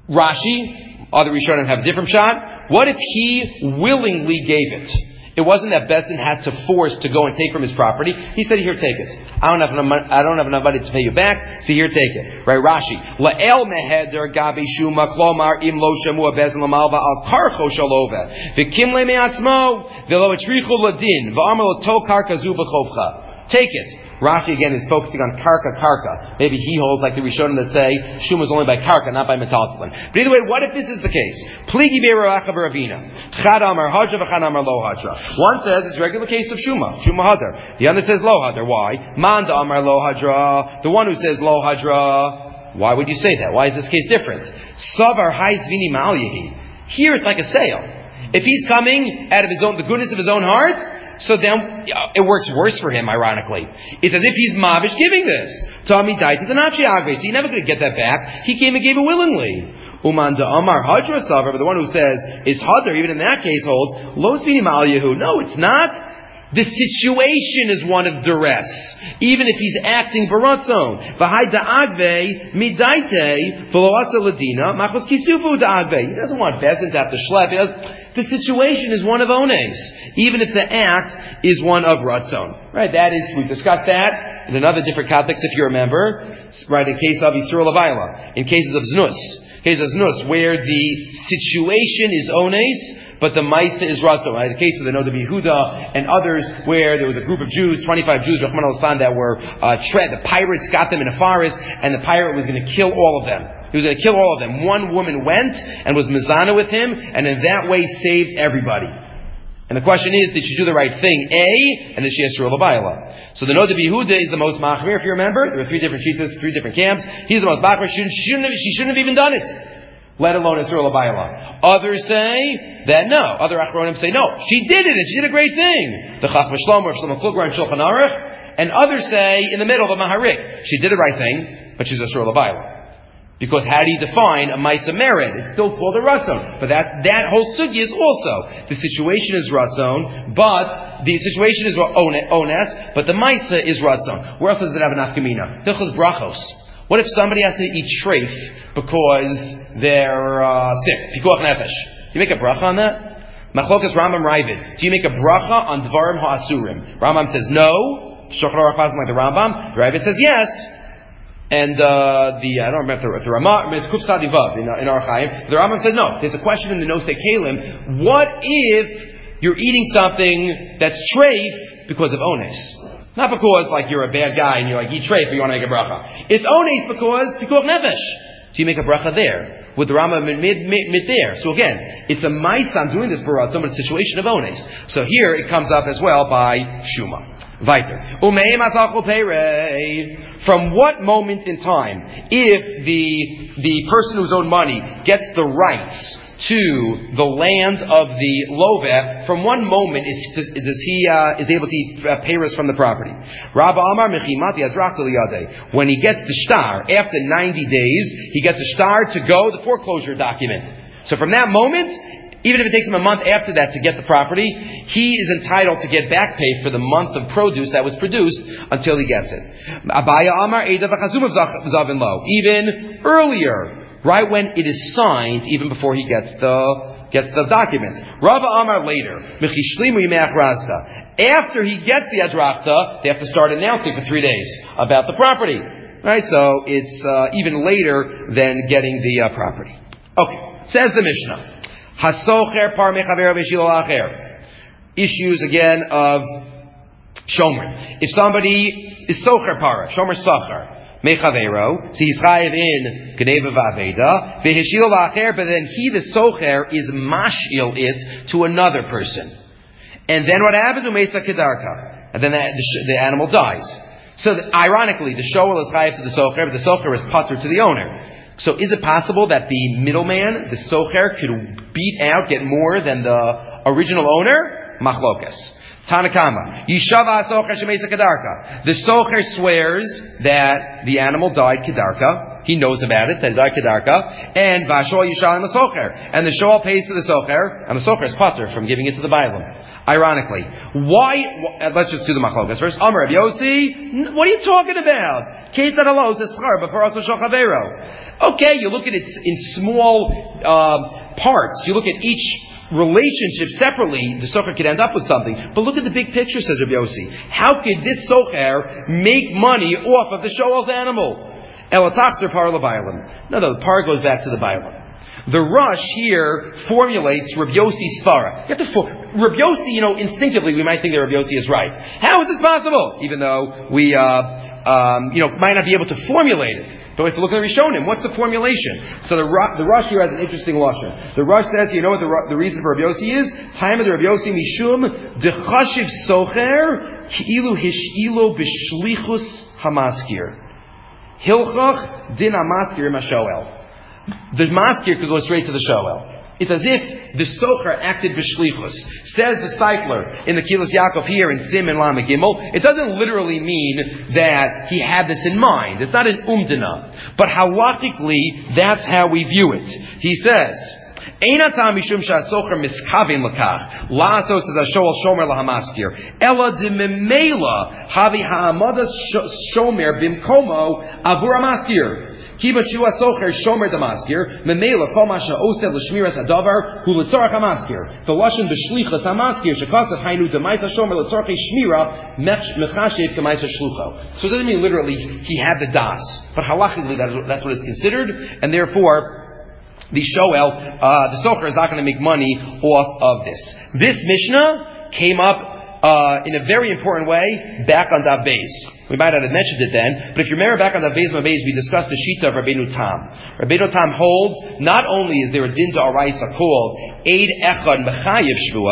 Rashi, other Rishonim have a different shot. What if he willingly gave it? It wasn't that Bezdin had to force to go and take from his property. He said, "Here, take it. I don't have enough money, I don't have enough money to pay you back, so here, take it." Right? Rashi. La'el meheder gabi shuma klomar im lo shamu Bezdin lamalva al karcho shalove v'kim le me'atzmo v'lo etrichu ladin v'amar lo to karka zu b'chovcha. Take it. Rashi again is focusing on karka karka. Maybe he holds like the Rishonim that say Shuma is only by karka, not by metaltalin. But either way, what if this is the case? Pligi be'roacha b'ravina. Chad amar hadra v'chad amar lo hadra. One says it's regular case of Shuma, Shuma hadar. The other says lo hadar. Why? Manda amar lo hadra. The one who says lo hadra. Why would you say that? Why is this case different? Savar hais vini mal yehi. Here it's like a sale. If he's coming out of his own, the goodness of his own heart, so then it works worse for him, ironically. It's as if he's mavish giving this. Tami died to the nafshi agve, so you're never going to get that back. He came and gave it willingly. Uman da amar hadra savar, but the one who says is hadar, even in that case holds lo svini mal yehu. No, it's not. The situation is one of duress, even if he's acting baratzon. V'hai da'agve midaite v'loatza ladina machos kisufu da'agve. He doesn't want Bezdin to have to schlep. The situation is one of ones, even if the act is one of ratzon. Right? That is, we've discussed that in another different context, if you remember. Right? In case of Yisur Levayla, in cases of znus, cases of znus, where the situation is ones, but the Maisa is Ratzon. Right? The case of the Noda Yehuda and others where there was a group of Jews, twenty-five Jews, Rahman al-Islam, that were uh, tread. The pirates got them in a forest, and the pirate was going to kill all of them. He was going to kill all of them. One woman went and was mizana with him, and in that way saved everybody. And the question is, did she do the right thing, A, and did she Yisrael L'Bayla? So the Noda B'Yehuda is the most machmir, if you remember. There were three different shittas, three different camps. He's the most machmir. She shouldn't have, she shouldn't have even done it, let alone Yisrael L'Bayla. Others say that no. Other Achronim say no. She did it, and she did a great thing. The Chachma Shlomo, Shlomo Kluger, and Shulchan Aruch. And others say, in the middle of a Maharik, she did the right thing, but she's Yisrael L'Bayla. Because how do you define a Maisa Mered? It's still called a Ratzon. But that's, that whole sugi is also, the situation is Ratzon, but the situation is Ones, but the Maisa is Ratzon. Where else does it have an Afkamina? Hilchos Brachos. What if somebody has to eat treif because they're uh, sick? Pikuach Nefesh. Do you make a bracha on that? Machlokas Rambam Ravid. Do you make a bracha on Dvarim Ha'asurim? Rambam says no. Shulchan Aruch passes like the Rambam. Ravid says yes. And uh, the I don't remember if the Ramah is Kuf Sadivav in, in Orach Chaim. The Rambam said no. There's a question in the Nosei Kalim. What if you're eating something that's treif because of ones? Not because like you're a bad guy and you're like eat treif, but you want to make a bracha. It's ones because pikuach nefesh. So you make a bracha there with the Rambam mid, mid, mid there. So again, it's a mice. I'm doing this for a situation of ones. So here it comes up as well by Shuma. Weiter. From what moment in time, if the the person who's owed money gets the rights to the land of the Loveh, from one moment is does, does he uh, is able to eat uh, payros from the property. Rabba Amar Mechimati Azrach Liyadeh. When he gets the shtar after ninety days, he gets a shtar to go the foreclosure document. So from that moment, even if it takes him a month after that to get the property, he is entitled to get back pay for the month of produce that was produced until he gets it. Abaya Amar Eida v'chazum zavin lo. Even earlier, right when it is signed, even before he gets the gets the documents. Rava Amar later. Mechishlimu yimeach razda. After he gets the adrachta, they have to start announcing for three days about the property. Right, so it's uh, even later than getting the uh, property. Okay, says the Mishnah. Hasocher par mechaver v'shilo acher. Issues again of shomer. If somebody is socher para, shomer socher, mechavero, so he's chayiv in geneva v'aveda, v'hishilo acher, but then he, the socher, is mashil it to another person. And then what happens? Umesa kedarka. And then the, the, the animal dies. So the, ironically, the shoel is chayiv to the socher, but the socher is patur to the owner. So is it possible that the middleman, the socher, could beat out, get more than the original owner? Machlokas. Tanakama. Yishava socher shemesa kedarka. The socher swears that the animal died kedarka. He knows about it, that it died kedarka. And vashol yishalim the socher. And the shoel pays to the socher, and the socher is patur from giving it to the bailam. Ironically. Why, uh, let's just do the machlokas first. Amar Rav Yossi, what are you talking about? Ketzad halos is schar, but paraso shel chavero. Okay, you look at it in small uh, parts. You look at each relationship separately. The socher could end up with something. But look at the big picture, says Rabbi Yossi. How could this socher make money off of the shoel's animal? Elatachzer par le'baylam. No, no, the par goes back to the baylam. The Rush here formulates Rabbi Yossi's svara. You have to for- Rabbi Yossi, you know, instinctively we might think that Rabbi Yossi is right. How is this possible? Even though we, uh, um, you know, might not be able to formulate it. But we have to look at the Rishonim. What's the formulation? So the, the Rush here has an interesting lashon. The Rush says, you know what the, the reason for Rabbi Yossi is? Time of the Rabbi Yossi mishum dechashiv socher ki'ilu hish'ilo b'shlichus hamaskir. Hilchach din hamaskir im hashoel. The maskir could go straight to the shoel. It's as if the socher acted b'shlichus. Says the Steipler in the Kilas Yaakov here in Sim and Lama Gimel. It doesn't literally mean that he had this in mind. It's not an umdana. But halachically, that's how we view it. He says, Einatam mishum sha'socher miskavin lakach la'asos as a shoel shomer lahamaskir ela dimemela havi ha'amadas shomer bimkomo avur hamaskir. Kibat shua socher shomer damaskir memela kol masha osel l'shmiras hadavar hu l'tzorach hamaskir. The lashon b'shlichas hamaskir shekatzav hainu demaisa shomer l'tzorach shmira mechashiv k'maisa shlucho. So it doesn't mean literally he had the das, but halachically that's what is considered, and therefore the shoel, uh, the socher is not going to make money off of this. This Mishnah came up uh, in a very important way back on Dav Beis. We might not have mentioned it then, but if you remember back on Dav Beis, we discussed the Shita of Rabbeinu Tam. Rabbeinu Tam holds, not only is there a din to Araisa called Eid Echad Mechayev Shvua,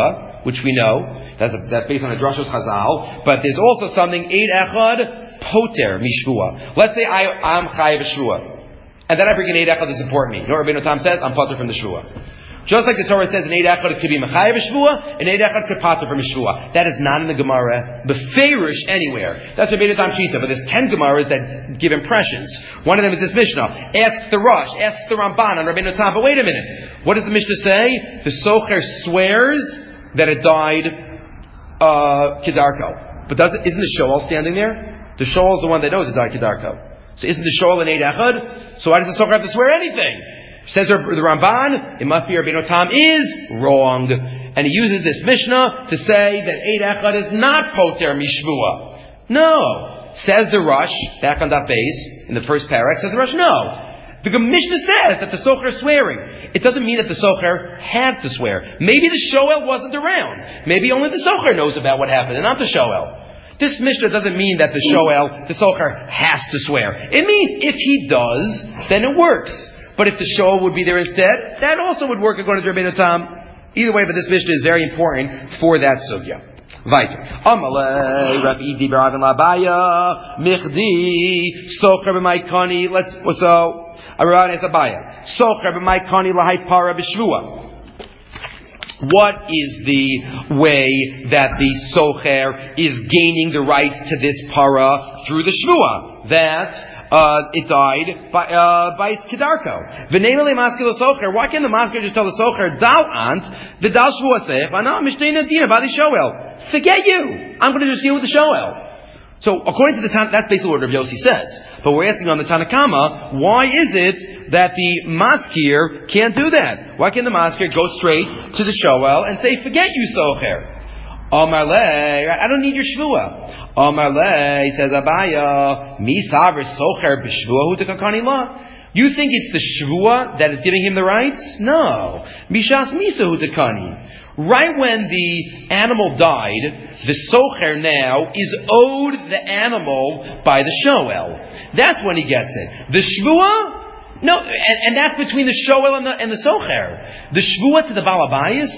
which we know, that's, a, that's based on a drashos Chazal, but there's also something, Eid Echad, Poter Mishvua. Let's say I, I'm Chayiv Shvua, and then I bring an Eid Echad to support me. You know what Rabbeinu Tam says? I'm Poter from the Shvua. Just like the Torah says, an Eid Echad could be Mechayiv Shvua, an Eid Echad could Poter from a Shvua. That is not in the Gemara, the Feirish anywhere. That's Rabbeinu Tam Shita, but there's ten Gemaras that give impressions. One of them is this Mishnah. Asks the Rosh, asks the Ramban on Rabbeinu Tam, but wait a minute. What does the Mishnah say? The Socher swears that it died uh, Kedarko. But doesn't, isn't the Shoal standing there? The Shoal is the one that knows it died Kedarko. So isn't the Shoal an Eid Echad? So why does the Socher have to swear anything? Says the Ramban, it must be Rabbeinu Tam is wrong. And he uses this Mishnah to say that Eid Echad is not Poter Mishvua. No. Says the Rosh, back on that base, in the first parak, says the Rosh, no. The Mishnah says that the Socher is swearing. It doesn't mean that the Socher had to swear. Maybe the Shoel wasn't around. Maybe only the Socher knows about what happened and not the Shoel. This Mishnah doesn't mean that the Shoel, the Socher, has to swear. It means if he does, then it works. But if the Shoel would be there instead, that also would work according to Rabbeinu Tam. Either way, but this Mishnah is very important for that sugya. Weiter. Amalei Rabbi Idi Baravan Labaya Michdi Socher b'Maikani. Let's so. What is the way that the socher is gaining the rights to this para through the shvua? That uh, it died by uh, by its kedarko. Why can't the masker just tell the socher, Dal ant, the dal shvua seif, ana mishtein adina badi shoel. Forget you. I'm going to just deal with the shoel. So, according to the Tan, that's basically what Rabbi Yossi says. But we're asking on the Tanakama, why is it that the maskir can't do that? Why can't the maskir go straight to the shoel and say, forget you, socher? Omar lei, I don't need your shvua. Omar lei, says Abaya, mi saver socher b'shvua hu tekakani la. You think it's the shvua that is giving him the rights? No. Mishas misa hu tekani. Right when the animal died, the socher now is owed the animal by the shoel. That's when he gets it. The shvua, no, and, and that's between the shoel and the, and the socher. The shvua to the balabayis,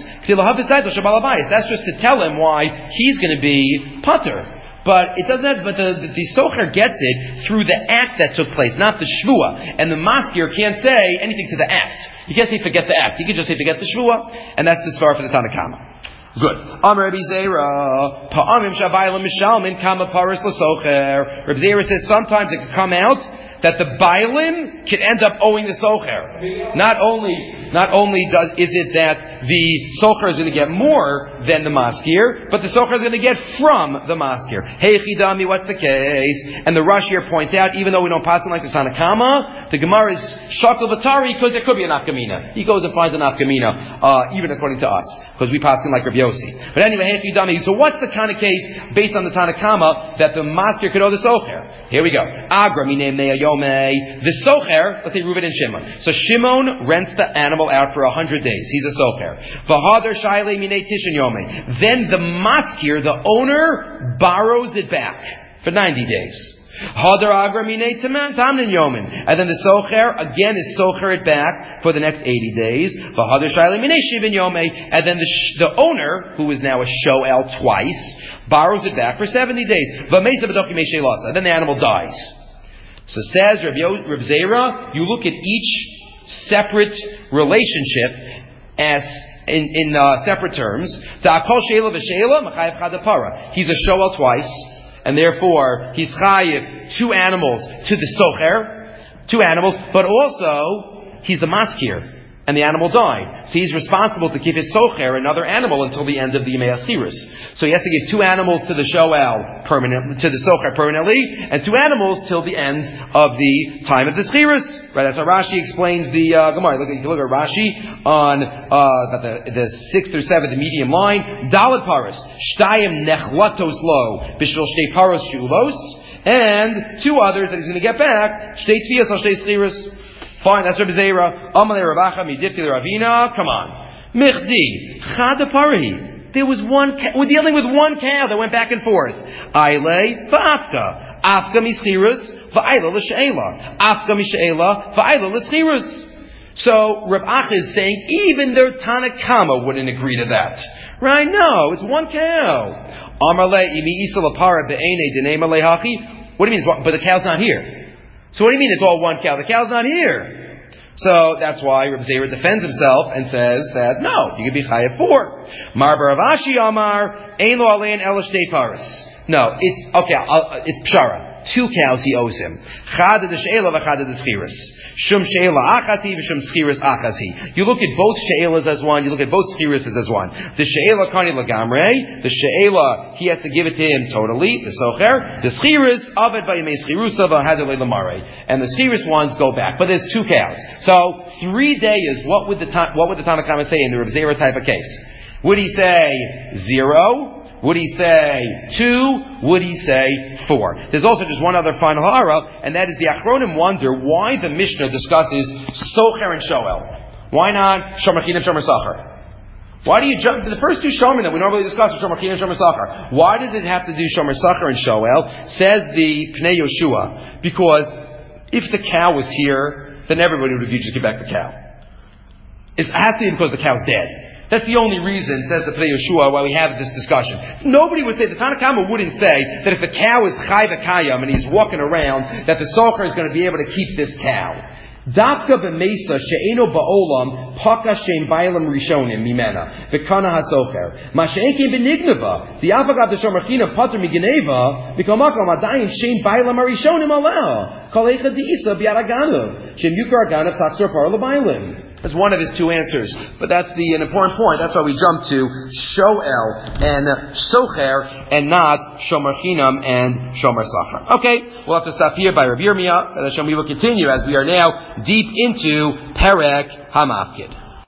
that's just to tell him why he's going to be pater. But it doesn't have, but the, the, the socher gets it through the act that took place, not the shvua. And the maskir can't say anything to the act. You can't say forget the act. You can just say forget the shvua, and that's the svar for the Tanakama. Good. Amar Rabbi Zera, Pa'amim Shabayla Mishalmin Kama Paris LaSocher. Rabbi Zera says sometimes it could come out that the Bailim can end up owing the Socher. Not only, not only does, is it that the Socher is going to get more than the Maskir, but the Socher is going to get from the Maskir. Hey Chidami, what's the case? And the Rosh here points out, even though we don't pass it like the Tanakama, the Gemara is Shakal Batari because there could be a Nafkamina. He goes and finds a Nafkamina, uh, even according to us, because we pass it like Rabbi Yossi. But anyway, Hey Chidami, so what's the kind of case based on the Tanakama that the Maskir could owe the Socher? Here we go. Agra Mine Mea The Socher, let's say Reuben and Shimon. So Shimon rents the animal out for a hundred days. He's a Socher. V'hadar Shaile Minei Tishin Yomei. Then the Maskir, the owner, borrows it back for ninety days. Hadar Agra Minei Tamnin Yomin. And then the Socher again is Socher it back for the next eighty days. V'hadar Shaile Minei Shivin Yomei. And then the, sh- the owner, who is now a Shoel twice, borrows it back for seventy days. V'meisa B'dochi Meishei Lasa. Then the animal dies. So says Reb, Yo, Reb Zera, you look at each separate relationship as in, in uh, separate terms. He's a shoel twice, and therefore he's chayiv two animals to the socher, two animals, but also he's the maskir. And the animal died. So he's responsible to keep his socher, another animal, until the end of the Yemei Asiris. So he has to give two animals to the shoel permanently, to the socher permanently, and two animals till the end of the time of the Schiris. Right, that's how Rashi explains the uh, Gemara. Look, you can look at Rashi on uh, about the, the sixth or seventh medium line. Dalet paros, shtayim nechlatos lo, bishvil shtei paros shulos, and two others that he's going to get back, shtei tvias al shtei Schiris. Fine, that's Rabbi Zera. Amalei Ravacha midifti Ravina. Come on, Michdi Chada Pari. There was one. Ca- we're dealing with one cow that went back and forth. Aile va'afka, afka mischirus va'ila l'sheila, afka misheila va'ila l'schirus. So Rav Acha is saying even their Tanakama wouldn't agree to that. Right? No, it's one cow. Amarle imi isa lapara be'ene denei malei hachi. What do you mean? But the cow's not here. So what do you mean it's all one cow? The cow's not here. So that's why Reb Zera defends himself and says that no, you can be chayav four. Mar bar Avashi Amar ein lo alein ela shtei paras. No, it's okay. I'll, it's pshara. Two cows he owes him. Chad de she'ela v'chad de schiras. Shum she'ela achati v'shum schiras achati. You look at both she'elas as one. You look at both schiras as one. The she'ela kani lagamre. The she'ela he has to give it to him totally. The socher. The schiras aved v'yimei schirusa v'had le'lamare. And the schiras ones go back. But there's two cows. So three days. What would the what would the Tanna Kama say in the Reb Zera type of case? Would he say zero? Would he say two? Would he say four? There's also just one other final hara, and that is the Achronim wonder why the Mishnah discusses Socher and Shoel. Why not Shomer Chinam, Shomer Sacher? Why do you jump to the first two Shomer that we normally discuss are Shomer Chinam, Shomer Sacher? Why does it have to do Shomer Sacher and Shoel? Says the Pnei Yoshua, because if the cow was here, then everybody would have just give back the cow. It has to be because the cow's dead. That's the only reason, says the Pnei Yoshua, why we have this discussion. Nobody would say, the Tanna Kama wouldn't say that if the cow is chai v'kayam and he's walking around, that the socher is going to be able to keep this cow. Dafka b'meisa she'eno ba'olam paka she'en bailam rishonim mimena v'kana hasocher ma she'en b'nigneva the afagav the shomer chinam pater migeneva v'kamakam adayin she'en bailam rishonim aleh kol eicha di'isa b'yaraganav she'en yukar aganav taksor par l'bailim. That's one of his two answers. But that's the an important point. That's why we jump to Shoel and Socher and not Shomer Chinam and Shomer Sachar. Okay, we'll have to stop here by Rabbi Yirmiyah. And we will continue as we are now deep into Perek HaMafkid.